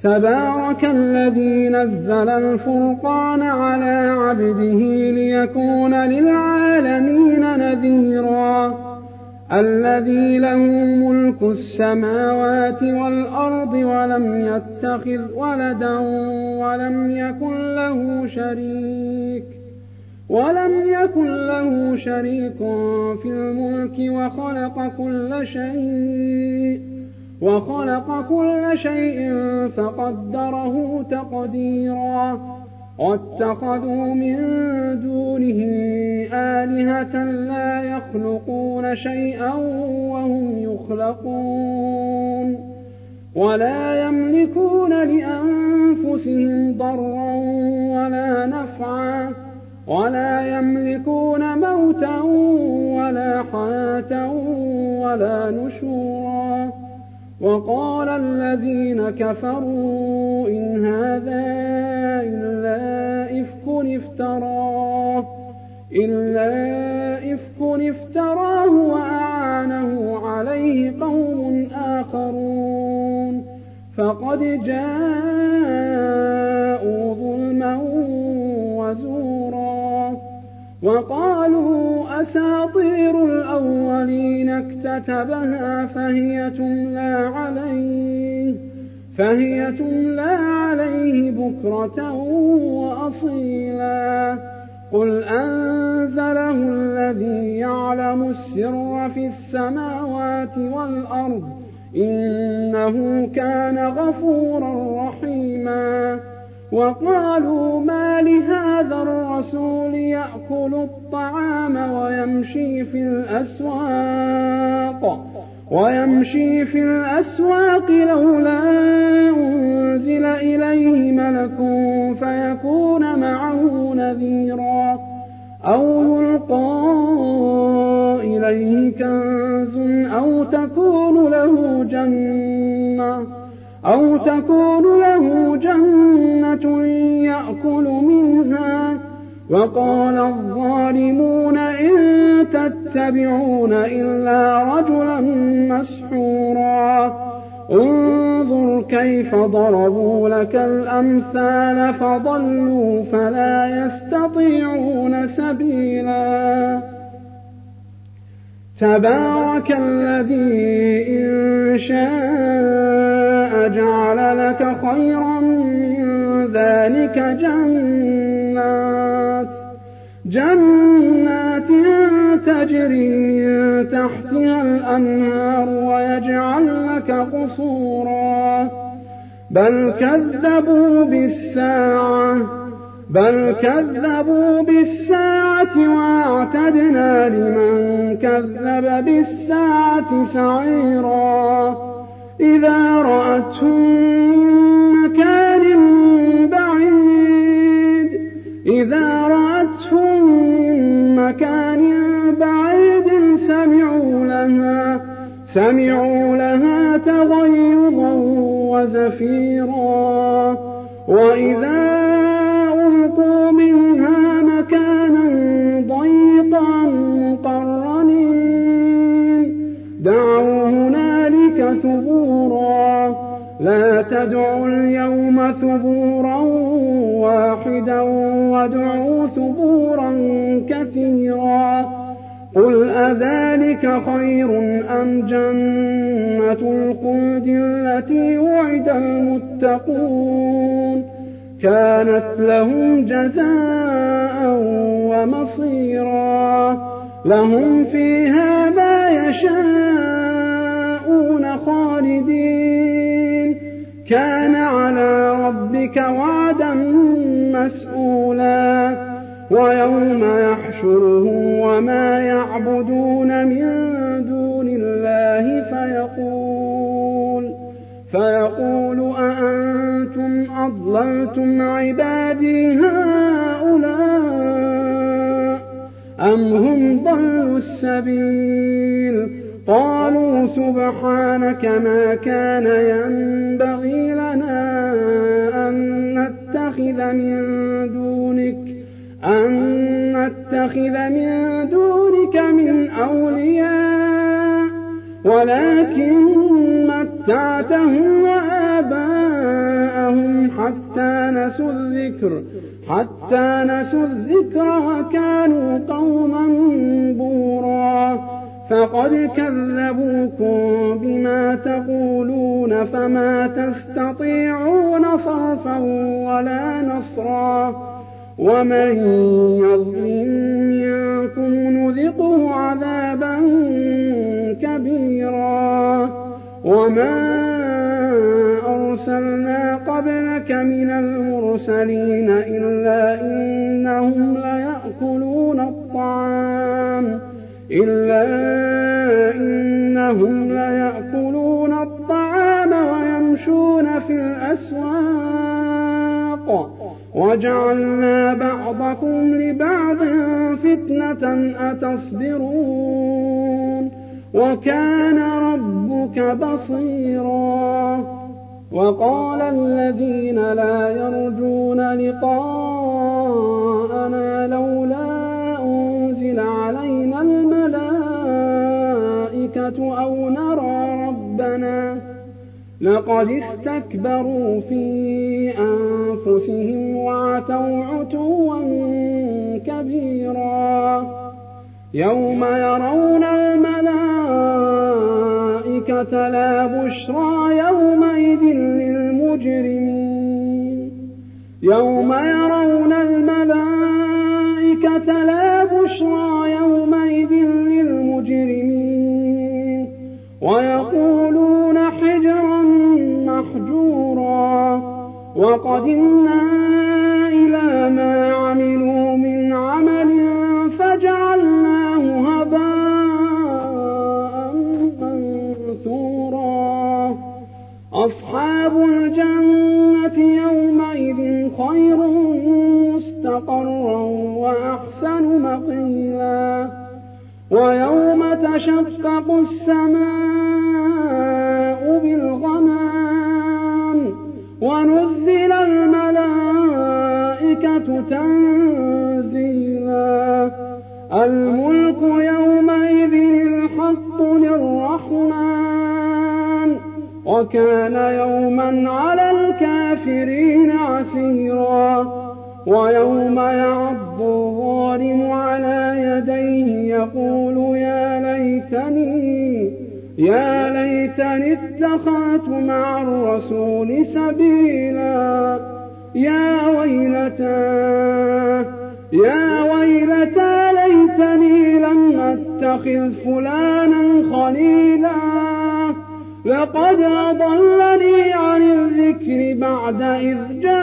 تبارك الذي نزل الفرقان على عبده ليكون للعالمين نذيرا الذي له ملك السماوات والأرض ولم يتخذ ولدا ولم يكن له شريك في الملك وخلق كل شيء فقدره تقديرا واتخذوا من دونه آلهة لا يخلقون شيئا وهم يخلقون ولا يملكون لأنفسهم ضرا ولا نفعا ولا يملكون موتا ولا حياة ولا نشورا وقال الذين كفروا إن هذا إلا إفك افتراه وأعانه عليه قوم آخرون فقد جاءوا ظلما وزورا وقالوا أساطير الأولين اكتتبها فهي تملى عليه بكرة وأصيلا قل أنزله الذي يعلم السر في السماوات والأرض إنه كان غفورا رحيما وقالوا ما لهذا الرسول يأكل الطعام ويمشي في الأسواق لولا أنزل إليه ملك فيكون معه نذيرا أو يلقى إليه كنز أو تكون له جنة يأكل منها وقال الظالمون إن تتبعون إلا رجلا مسحورا انظر كيف ضربوا لك الأمثال فضلوا فلا يستطيعون سبيلا تبارك الذي إن شاء جعل لك خيرا من ذلك جنات تجري تحتها الأنهار ويجعل لك قصورا بل كذبوا بالساعة وأعتدنا لمن كذب بالساعة سعيرا إذا رأتهم من مكان بعيد سمعوا لها تغيظا وزفيرا وإذا ألقوا منها مكانا ضيقا مقرنين دعوا هنالك ثبورا لا تدعوا اليوم ثبورا واحدا وادعوا ثبورا كثيرا قل أذلك خير أم جنة الخلد التي وعد المتقون كانت لهم جزاء ومصيرا لهم فيها ما يشاءون خالدين كان على ربك وعدا مسئولا ويوم يحشرهم وما يعبدون من دون الله فيقول أأنتم أضللتم عبادي هؤلاء أم هم ضلوا السبيل قالوا سبحانك ما كان ينبغي لنا أن نتخذ من دونك من أولياء ولكن متعتهم وآباءهم حتى نسوا الذكر وكانوا قوما بورا فقد كذبوكم بما تقولون فما تستطيعون صرفا ولا نصرا ومن يظلم منكم نذقه عذابا كبيرا وما أرسلنا قبلك من المرسلين إلا إنهم ليأكلون الطعام ويمشون في الأسواق وجعلنا بعضكم لبعض فتنة أتصبرون وكان ربك بصيرا وقال الذين لا يرجون لقاءنا لولا أنزل علينا الملائكة أو نرى ربنا لقد استكبروا في أنفسهم وعتوا عتوا كبيرا يوم يرون الملائكة لا بشرى يومئذ للمجرمين ويقولون حجرا محجورا وقدمنا إلى ما عملوا من عمل فجعلناه هباء منثورا أصحاب الجنة يومئذ خير مستقرا وأحسن مقيلا ويوم تشقق السماء بالغمام ونزل الملائكة تنزيلا الملك يومئذ الحق للرحمن وكان يوما على الكافرين عسيرا ويوم يعض الظالم على يديه يقول يا ليتني اتخذت مع الرسول سبيلا يا ويلتى ليتني لم أتخذ فلانا خليلا لقد أضلني عن الذكر بعد إذ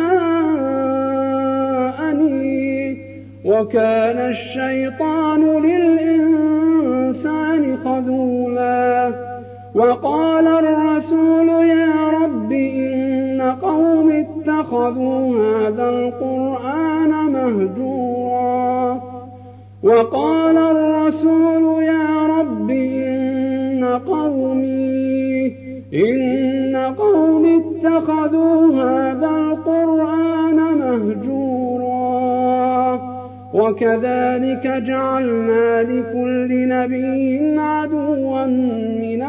جاءني وكان الشيطان للإنسان خذولا وقال الرسول يا رب إن قوم اتخذوا هذا القرآن مهجورا وقال الرسول يا رب إن قوم اتخذوا هذا القرآن مهجورا وكذلك جعلنا لكل نبي عدوا من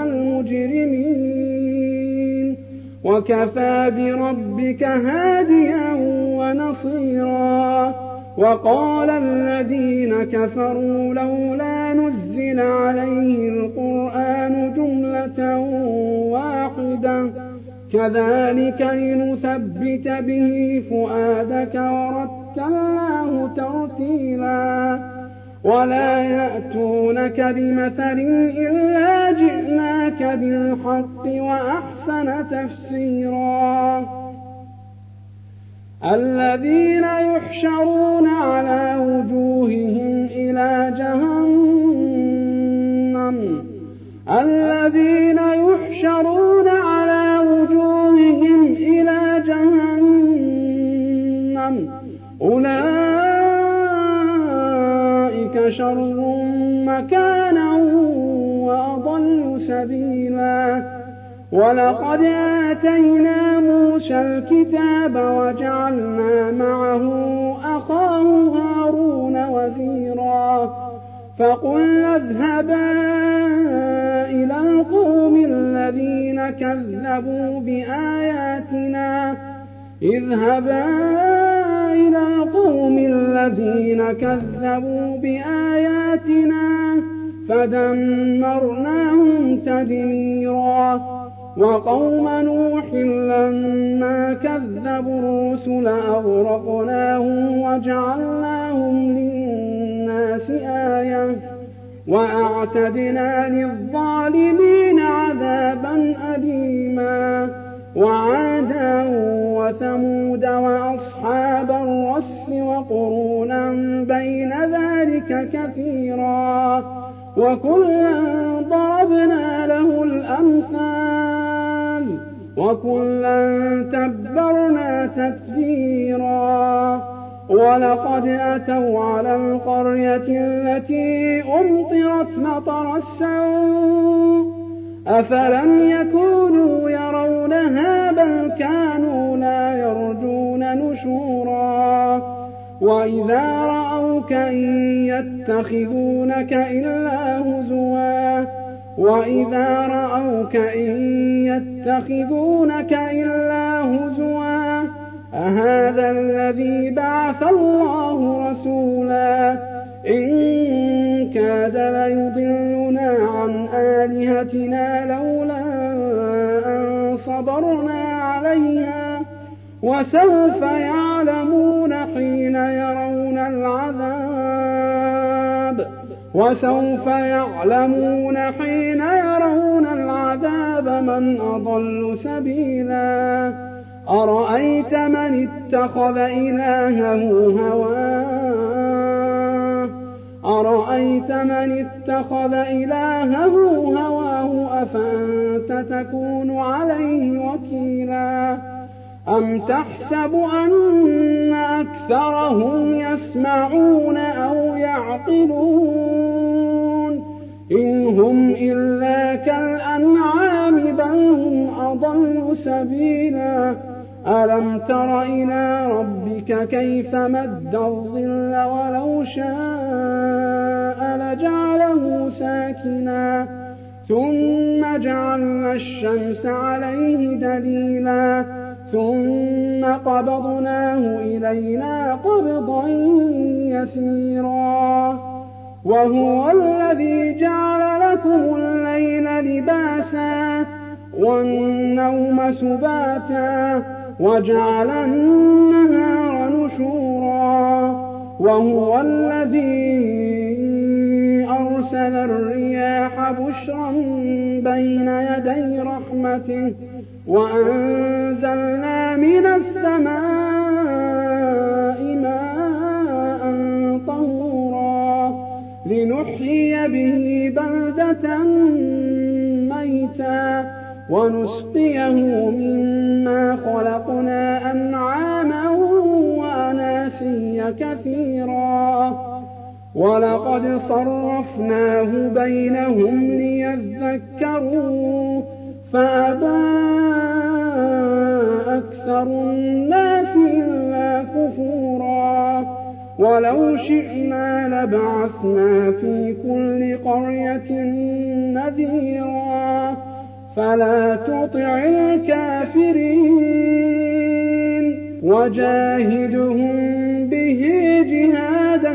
المجرمين وكفى بربك هاديا ونصيرا وقال الذين كفروا لولا نزل عليه القرآن جملة واحدة كذلك لنثبت به فؤادك ورتلناه ترتيلا ولا يأتونك بمثل إلا جئناك بالحق وأحسن تفسيرا الذين يحشرون على وجوههم إلى جهنم أولئك شر مكانا وأضل سبيلا ولقد آتينا موسى الكتاب وجعلنا معه أخاه هارون وزيرا فقلنا اذهبا إلى القوم الذين كذبوا بآياتنا اذهبا إلى القوم الذين كذبوا بآياتنا فدمرناهم تدميرا وقوم نوح لما كذبوا الرسل أغرقناهم وجعلناهم للناس آية وأعتدنا للظالمين عذابا أليما وعادا وثمود وأصحاب الرس وقرونا بين ذلك كثيرا وكلا ضربنا له الأمثال وكلا تبرنا تتبيرا ولقد أتوا على القرية التي أمطرت مطر السوء أفلم يكونوا يرونها بل كانوا لا يرجون نشورا وإذا رأوك إن يتخذونك إلا هزوا أهذا الذي بعث الله رسولا إن كاد ليضلنا عن آلهتنا لولا أن صبرنا عليها وسوف يعلمون حين يرون العذاب من أضل سبيلا أرأيت من اتخذ إلهه هواه أفأنت تكون عليه وكيلا أم تحسب أن أكثرهم يسمعون أو يعقلون إن هم إلا كالأنعام بل هم أضل سبيلا ألم تر إلى ربك كيف مد الظل ولو شاء لجعله ساكنا ثم جعلنا الشمس عليه دليلا ثم قبضناه إلينا قبضا يسيرا وهو الذي جعل لكم الليل لباسا والنوم سباتا وجعل النهار نشورا وهو الذي أرسل الرياح بشرا بين يدي رحمته وأنزلنا من السماء ماء طهورا لنحيي به بلدة ميتا ونسقيه مما خلقنا أنعاما وأناسيا كثيرا ولقد صرفناه بينهم ليذكروا فأبى أكثر الناس إلا كفورا ولو شئنا لبعثنا في كل قرية نذيرا فلا تطع الكافرين وجاهدهم به جهادا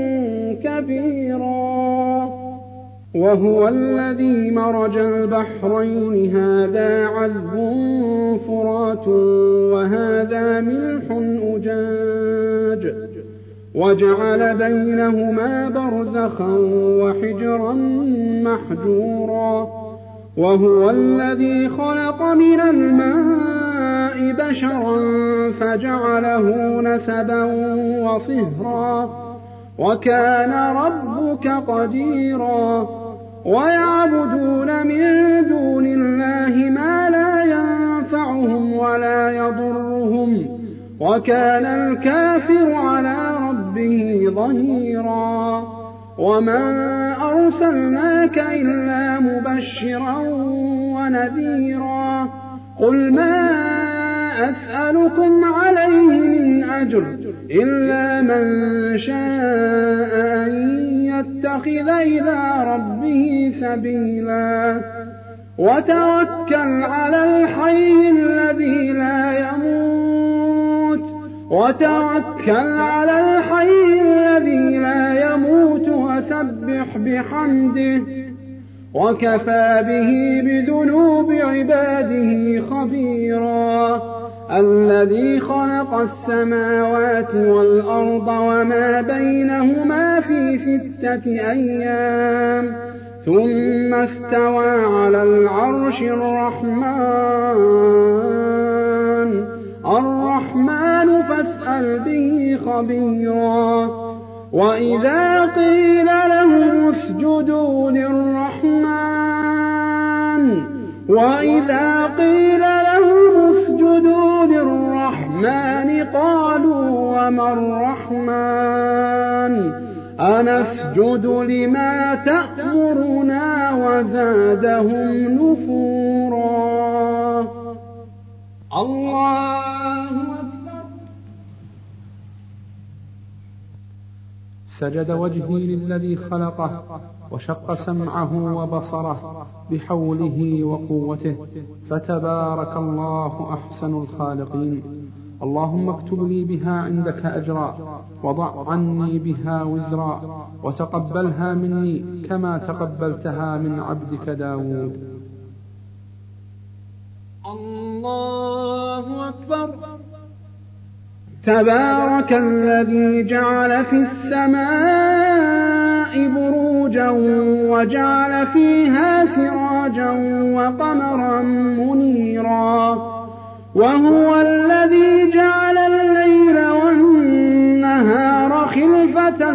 كبيرا وهو الذي مرج البحرين هذا عذب فرات وهذا ملح أجاج وجعل بينهما برزخا وحجرا محجورا وهو الذي خلق من الماء بشرا فجعله نسبا وصهرا وكان ربك قديرا ويعبدون من دون الله ما لا ينفعهم ولا يضرهم وكان الكافر على ربه ظهيرا وما أرسلناك إلا مبشرا ونذيرا قل ما أسألكم عليه من أجر إلا من شاء أن يتخذ إلى ربه سبيلا وتوكل على الحي الذي لا يموت وتوكل على الحي الذي لا يموت وسبح بحمده وكفى به بذنوب عباده خبيرا الذي خلق السماوات والأرض وما بينهما في 6 أيام ثم استوى على العرش الرحمن فاسأل به خبيرا وإذا قيل لهم اسجدوا للرحمن قالوا وما الرحمن أنسجد لما تأمرنا وزادهم نفورا. الله أكبر. سجد وجهي للذي خلقه وشق سمعه وبصره بحوله وقوته فتبارك الله أحسن الخالقين. اللهم اكتب لي بها عندك أجرا وضع عني بها وزرا وتقبلها مني كما تقبلتها من عبدك داود. الله أكبر. تبارك الذي جعل في السماء بروجا وجعل فيها سراجا وقمرا منيرا وهو الذي جعل الليل والنهار خلفة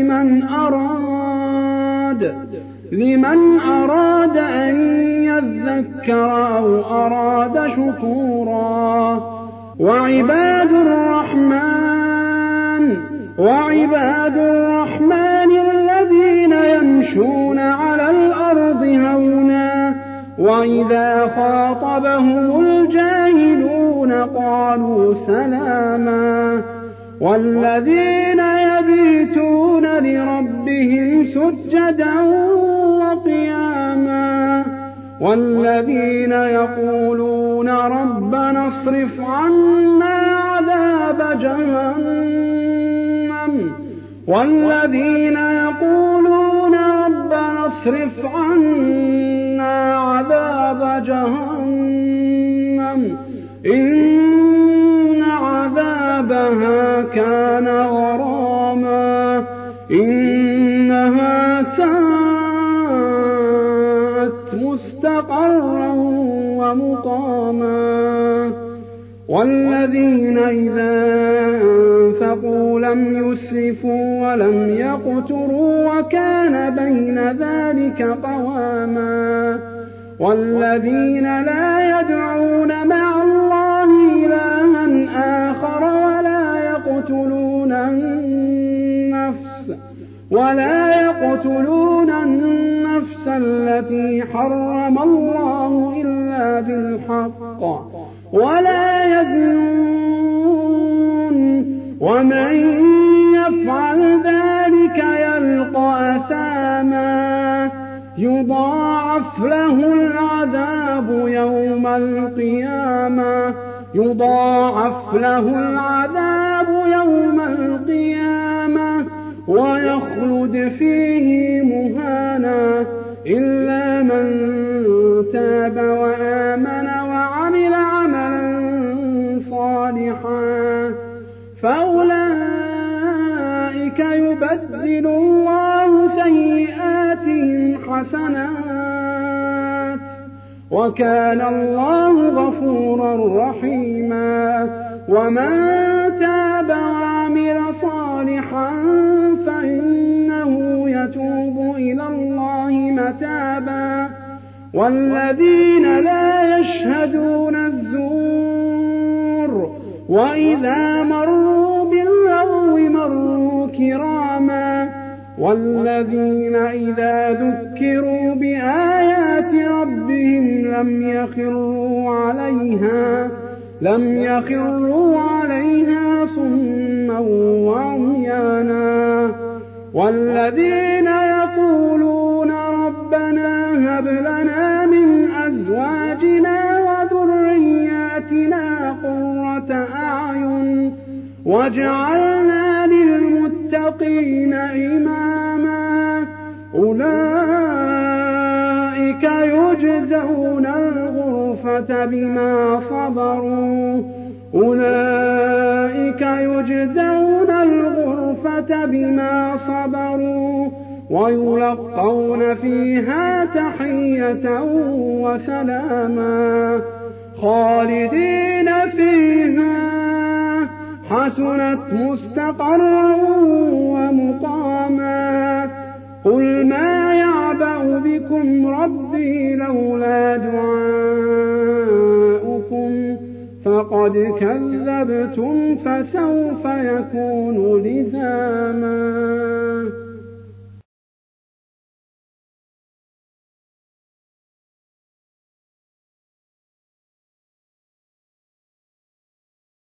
لمن أراد أن يذكر أو أراد شكورا. وعباد الرحمن الذين يمشون على الأرض هونا وإذا خاطبهم الجاهلون قالوا سلاما. والذين يبيتون لربهم سجدا وقياما والذين يقولون ربنا اصرف عنا عذاب جهنم إن عذابها كان غراما إنها ساءت مستقرا ومقاما. والذين إذا أنفقوا لم يسرفوا ولم يقتروا وكان بين ذلك قواما. والذين لا يدعون مع الله إلها آخر ولا يقتلون النفس التي حرم الله إلا بالحق ولا يزنون ومن يفعل ذلك يلقى أثاما يضاعف له العذاب يوم القيامة ويخلد فيه مهانا إلا من تاب وآمن وعمل عملا صالحا فأولئك يبدل الله سيئاتهم حسنات وكان الله غفورا رحيما. ومن تاب وعمل صالحا فإنه يتوب إلى الله متابا. والذين لا يشهدون الزور وإذا مروا باللغو مروا كراما. والذين إذا ذكروا بآيات ربهم لم يخروا عليها صما وعميانا. والذين يقولون ربنا هب لنا من أزواجنا وذرياتنا قرة أعين وجعلنا للمتقين إماما أولئك يجزون الغرفة بما صبروا ويلقون فيها تحية وسلاما خالدين فيها حسنت مستقرا ومقاما قل ما يعبأ بكم ربي لولا دعاؤكم فقد كذبتم فسوف يكون لزاما